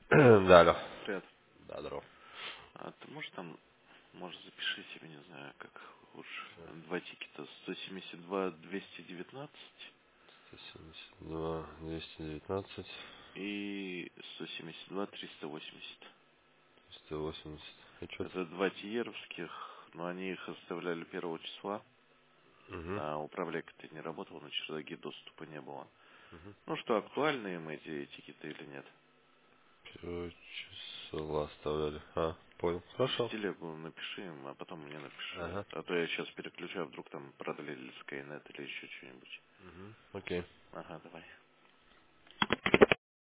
Да, алло. Привет. Да, здорово. А ты можешь там, может, запиши себе, не знаю, как лучше, Всё. два тикета, 172 219 172, 219, и 172 380. 180. Отчет. Это два тиеровских, но они их оставляли 1 числа, Угу. а управляйка-то не работал, на чердаке доступа не было. Угу. Ну что, актуальны им эти тикеты или нет? Первого числа оставляли. Понял. В Хорошо. телегу напиши им, а потом мне напиши. Ага. А то я сейчас переключаю, вдруг там продлили Skynet или еще что-нибудь. Угу. Окей. Ага, давай.